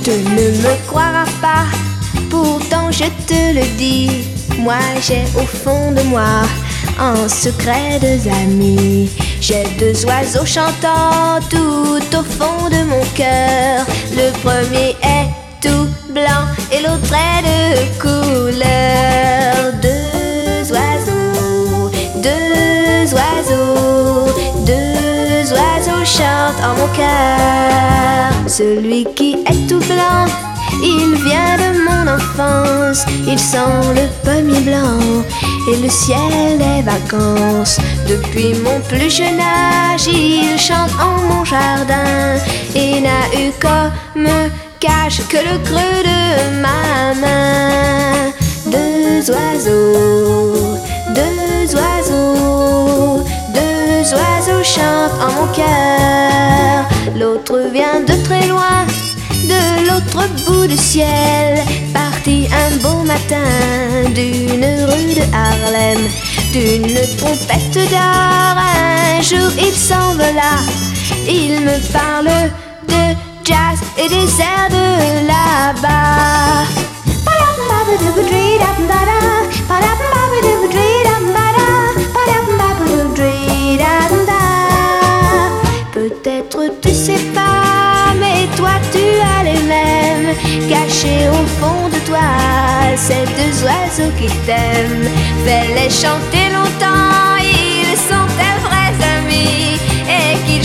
Tu ne me croiras pas, pourtant je te le dis. Moi j'ai au fond de moi un secret deux amis. J'ai deux oiseaux chantants tout au fond de mon cœur. Le premier est tout blanc et l'autre est de couleur. Deux oiseaux, deux oiseaux, deux oiseaux chantent en mon cœur. Celui qui est tout blanc, il vient de mon enfance. Il sent le pommier blanc et le ciel des vacances. Depuis mon plus jeune âge, il chante en mon jardin et n'a eu comme cache que le creux de ma main. Deux oiseaux, deux oiseaux, deux oiseaux chantent en mon cœur. L'autre vient de très loin, de l'autre bout du ciel, parti un beau matin d'une rue de Harlem. D'une trompette d'or, un jour il s'envola. Il me parle de jazz et des airs de là-bas. Peut-être tu sais pas, mais toi tu as les mêmes. Cachés au fond de toi, ces deux oiseaux qui t'aiment. Fais-les chanter longtemps, ils sont tes vrais amis et qui